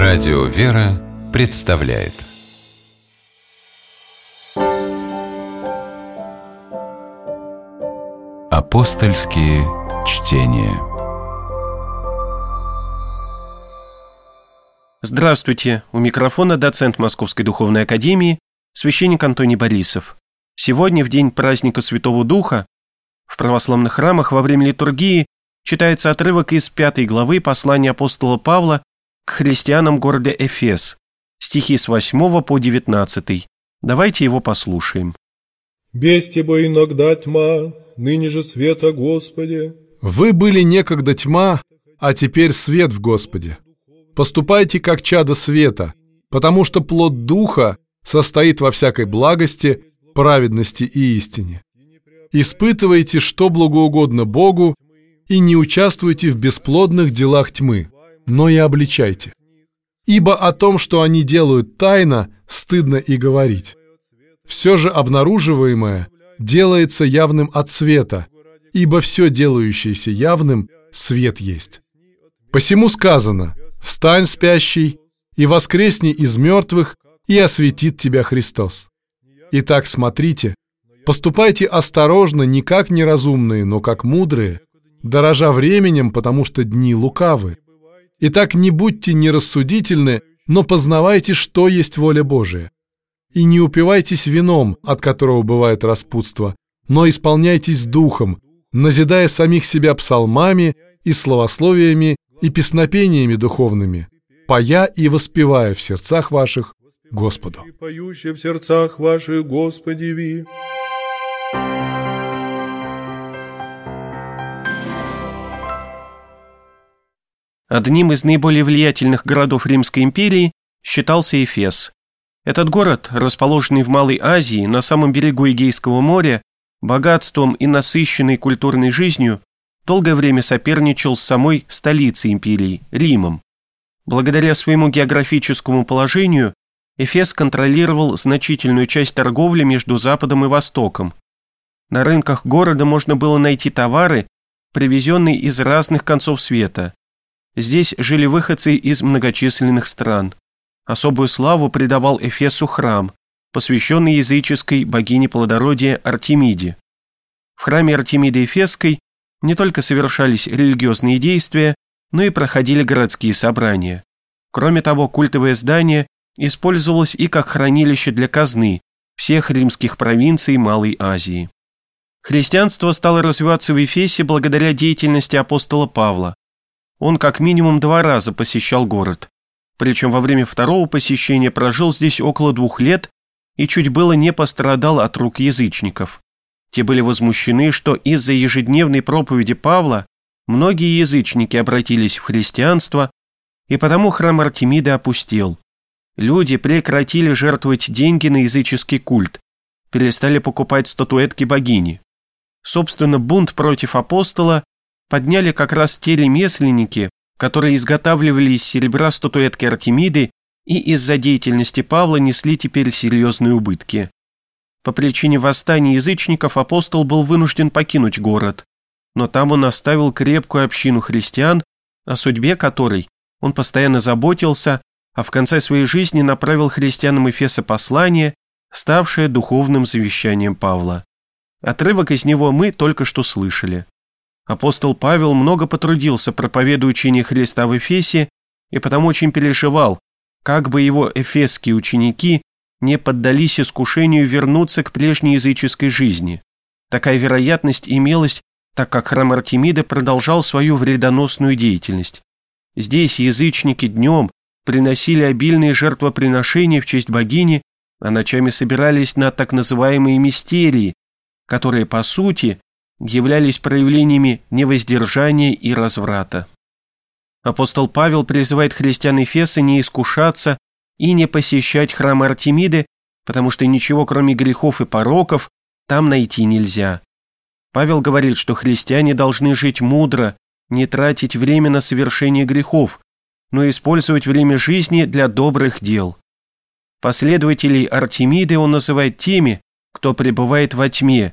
Радио «Вера» представляет Апостольские чтения. Здравствуйте! У микрофона доцент Московской Духовной Академии, священник Антоний Борисов. Сегодня, в день праздника Святого Духа, в православных храмах во время литургии читается отрывок из 5 главы послания апостола Павла к христианам города Эфес, стихи с 8 по 19. Давайте его послушаем. «Бесть ибо иногда тьма, ныне же свет о Господе. Вы были некогда тьма, а теперь свет в Господе. Поступайте как чадо света, потому что плод Духа состоит во всякой благости, праведности и истине. Испытывайте, что благоугодно Богу, и не участвуйте в бесплодных делах тьмы, но и обличайте. Ибо о том, что они делают тайно, стыдно и говорить. Все же обнаруживаемое делается явным от света, ибо все делающееся явным свет есть. Посему сказано: «Встань, спящий, и воскресни из мертвых, и осветит тебя Христос». Итак, смотрите, поступайте осторожно, не как неразумные, но как мудрые, дорожа временем, потому что дни лукавы. Итак, не будьте нерассудительны, но познавайте, что есть воля Божия. И не упивайтесь вином, от которого бывает распутство, но исполняйтесь духом, назидая самих себя псалмами и славословиями и песнопениями духовными, поя и воспевая в сердцах ваших Господу. И поющие в сердцах ваших Господеви». Одним из наиболее влиятельных городов Римской империи считался Эфес. Этот город, расположенный в Малой Азии, на самом берегу Эгейского моря, богатством и насыщенной культурной жизнью, долгое время соперничал с самой столицей империи, Римом. Благодаря своему географическому положению, Эфес контролировал значительную часть торговли между Западом и Востоком. На рынках города можно было найти товары, привезенные из разных концов света. Здесь жили выходцы из многочисленных стран. Особую славу придавал Эфесу храм, посвященный языческой богине плодородия Артемиде. В храме Артемиды Эфесской не только совершались религиозные действия, но и проходили городские собрания. Кроме того, культовое здание использовалось и как хранилище для казны всех римских провинций Малой Азии. Христианство стало развиваться в Эфесе благодаря деятельности апостола Павла. Он как минимум 2 раза посещал город. Причем во время второго посещения прожил здесь около 2 лет и чуть было не пострадал от рук язычников. Те были возмущены, что из-за ежедневной проповеди Павла многие язычники обратились в христианство, и потому храм Артемиды опустел. Люди прекратили жертвовать деньги на языческий культ, перестали покупать статуэтки богини. Собственно, бунт против апостола подняли как раз те ремесленники, которые изготавливали из серебра статуэтки Артемиды и из-за деятельности Павла несли теперь серьезные убытки. По причине восстания язычников апостол был вынужден покинуть город, но там он оставил крепкую общину христиан, о судьбе которой он постоянно заботился, а в конце своей жизни направил христианам Эфеса послание, ставшее духовным завещанием Павла. Отрывок из него мы только что слышали. Апостол Павел много потрудился, проповедуя учение Христа в Эфесе, и потому очень переживал, как бы его эфесские ученики не поддались искушению вернуться к прежней языческой жизни. Такая вероятность имелась, так как храм Артемиды продолжал свою вредоносную деятельность. Здесь язычники днем приносили обильные жертвоприношения в честь богини, а ночами собирались на так называемые мистерии, которые, по сути, являлись проявлениями невоздержания и разврата. Апостол Павел призывает христиан Эфеса не искушаться и не посещать храм Артемиды, потому что ничего, кроме грехов и пороков, там найти нельзя. Павел говорит, что христиане должны жить мудро, не тратить время на совершение грехов, но использовать время жизни для добрых дел. Последователей Артемиды он называет теми, кто пребывает во тьме.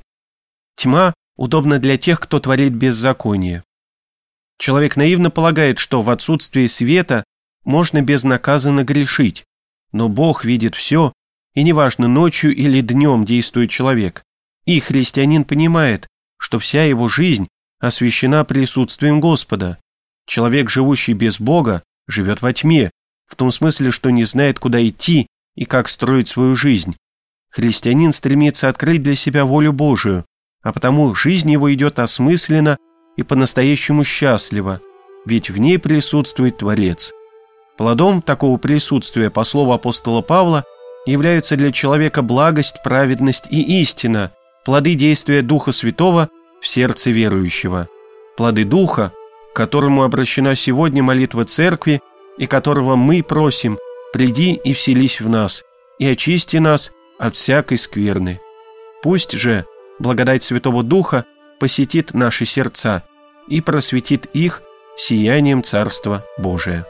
Тьма удобна для тех, кто творит беззаконие. Человек наивно полагает, что в отсутствие света можно безнаказанно грешить, но Бог видит все, и неважно, ночью или днем действует человек. И христианин понимает, что вся его жизнь освящена присутствием Господа. Человек, живущий без Бога, живет во тьме, в том смысле, что не знает, куда идти и как строить свою жизнь. Христианин стремится открыть для себя волю Божию, а потому жизнь его идет осмысленно и по-настоящему счастливо, ведь в ней присутствует Творец. Плодом такого присутствия, по слову апостола Павла, являются для человека благость, праведность и истина, плоды действия Духа Святого в сердце верующего. Плоды Духа, к которому обращена сегодня молитва Церкви и которого мы просим: «Приди и вселись в нас, и очисти нас от всякой скверны». Пусть же благодать Святого Духа посетит наши сердца и просветит их сиянием Царства Божия.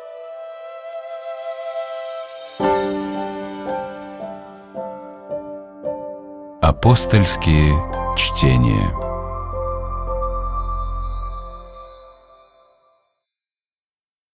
Апостольские чтения.